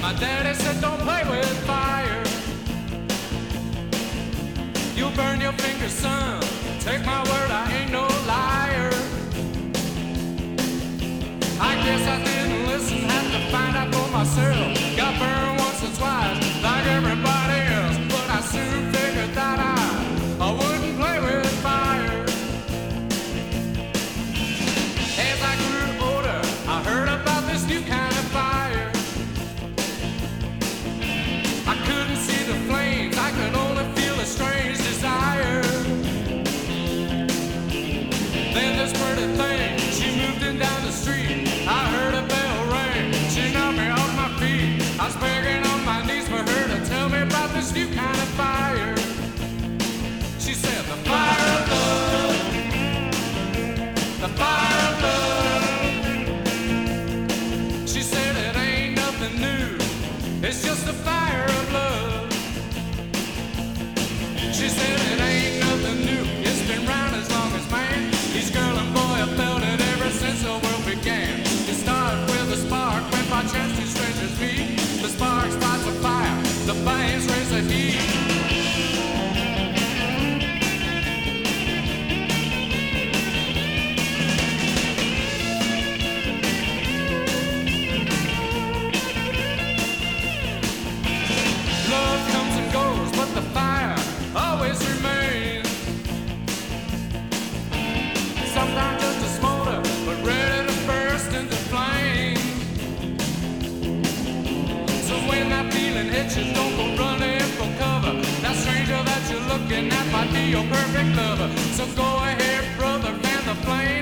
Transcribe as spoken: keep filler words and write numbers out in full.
My daddy said don't play with fire. You'll burn your fingers, son. Take my word, I ain't no liar. I guess I didn't listen, had to find out for myself. Got burned once or twice, like everybody else. But I soon figured that I, I wouldn't play with fire. As I grew older, I heard about this new kind of fire. I couldn't see the flames, I could only feel a strange desire. Then this pretty thing, she moved in down the street. I heard a bell ring, she knocked me off my feet. I was begging on my knees for her to tell me about this new kind of fire. She said, the fire of love, the fire of love. She said it ain't nothing new, it's just the fire of love. She said it ain't nothing new, it's been round as long as man. Each girl and boy have felt it ever since the world began. It started with a spark when by chance two strangers meet. The spark starts a fire, the flames raise the heat. Love comes and goes, but the fire always remains. Sometimes just a smolder, but ready to burst into flames. So when that feeling hits you, don't go running for cover. That stranger that you're looking at might be your perfect lover. So go ahead, brother, fan the flame.